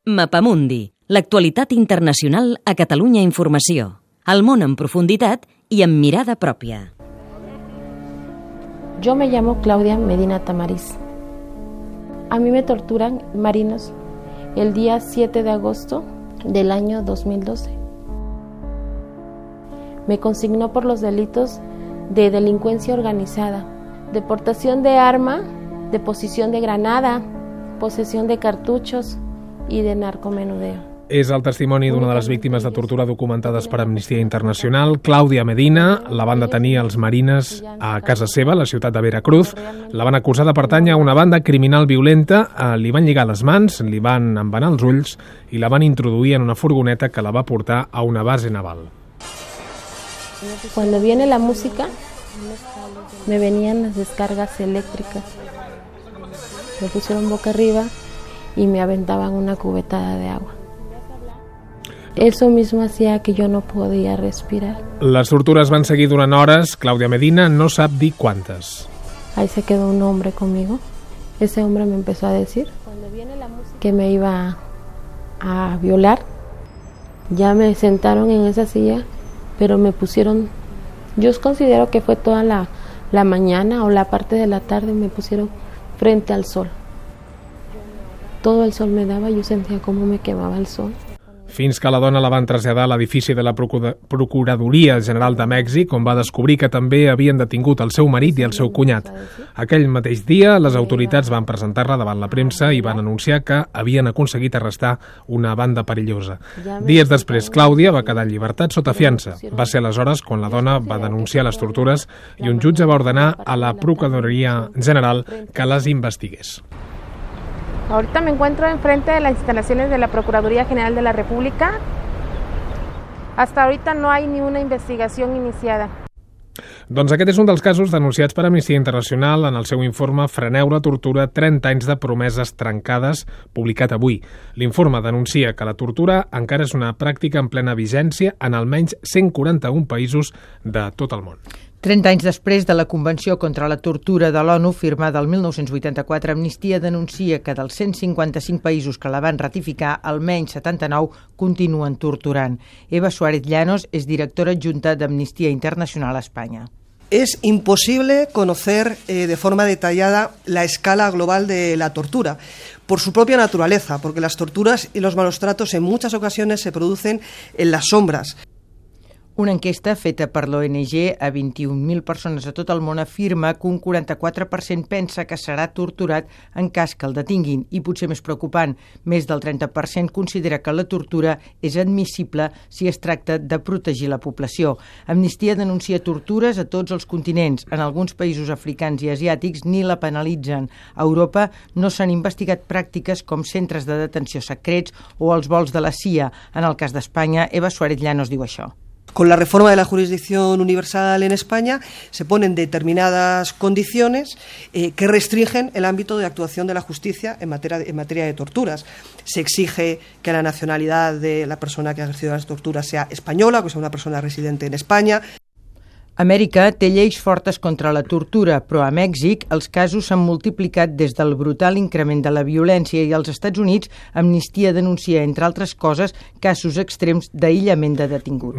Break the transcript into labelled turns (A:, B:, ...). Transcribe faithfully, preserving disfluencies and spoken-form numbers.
A: Mapamundi, l'actualitat internacional a Catalunya Informació. El món en profunditat y en mirada propia.
B: Yo me llamo Claudia Medina Tamariz. A mí me torturan marinos el día siete de agosto del año dos mil doce. Me consignó por los delitos de delincuencia organizada, deportación de arma, deposición de granada, posesión de cartuchos i de narcomenudeo.
C: És el testimoni d'una de les víctimes de tortura documentades per Amnistia Internacional, Clàudia Medina. La van detenir els marines a casa seva, a la ciutat de Veracruz. La van acusar de pertànyer a una banda criminal violenta, li van lligar les mans, li van embenar els ulls i la van introduir en una furgoneta que la va portar a una base naval.
B: Cuando viene la música, me venían las descargas eléctricas. Me pusieron boca arriba y me aventaban una cubetada de agua. Eso mismo hacía que yo no podía respirar.
C: Les tortures van seguir durant hores. Clàudia Medina no sap dir quantes.
B: Ahí se quedó un hombre conmigo. Ese hombre me empezó a decir que me iba a violar. Ya me sentaron en esa silla, pero me pusieron, yo considero que fue toda la, la mañana o la parte de la tarde, me pusieron frente al sol. Todo el sol me daba, yo sentía cómo me quemaba el sol.
C: Fins que la dona la van traslladar a l'edifici de la Procuradoria General de Mèxic, on va descobrir que també havien detingut el seu marit i el seu cunyat. Aquell mateix dia, les autoritats van presentar-la davant la premsa i van anunciar que havien aconseguit arrestar una banda perillosa. Dies després, Clàudia va quedar en llibertat sota fiança. Va ser aleshores quan la dona va denunciar les tortures i un jutge va ordenar a la Procuradoria General que les investigués.
D: Ahorita me encuentro enfrente de las instalaciones de la Procuraduría General de la República. Hasta ahorita no hay ni una investigación iniciada.
C: Doncs aquest és un dels casos denunciats per Amnistia Internacional en el seu informe Freneu la tortura, trenta anys de promeses trencades, publicat avui. L'informe denuncia que la tortura encara és una pràctica en plena vigència en almenys cent quaranta-un països de tot el món.
E: trenta anys després de la Convenció contra la Tortura de l'ONU, firmada el mil nou-cents vuitanta-quatre, Amnistia denuncia que dels cent cinquanta-cinc països que la van ratificar, almenys setanta-nou continuen torturant. Eva Suárez Llanos és directora adjunta d'Amnistia Internacional a España.
F: Es imposible conocer eh, de forma detallada la escala global de la tortura, por su propia naturaleza, porque las torturas y los malos tratos en muchas ocasiones se producen en las sombras.
E: Una enquesta feta per l'O N G a vint-i-un mil persones a tot el món afirma que un quaranta-quatre per cent pensa que serà torturat en cas que el detinguin i, potser més preocupant, més del trenta per cent considera que la tortura és admissible si es tracta de protegir la població. Amnistia denuncia tortures a tots els continents. En alguns països africans i asiàtics ni la penalitzen. A Europa no s'han investigat pràctiques com centres de detenció secrets o els vols de la C I A. En el cas d'Espanya, Eva Suárez Llanos diu això.
F: Con la reforma de la jurisdicción universal en España se ponen determinadas condiciones eh, que restringen el ámbito de actuación de la justicia en materia, de, en materia de torturas. Se exige que la nacionalidad de la persona que ha ejercido las torturas sea española, que sea una persona residente en España.
E: Amèrica té lleis fortes contra la tortura, però a Mèxic els casos s'han multiplicat des del brutal increment de la violència i als Estats Units Amnistia denuncia, entre altres coses, casos extrems d'aïllament de detinguts.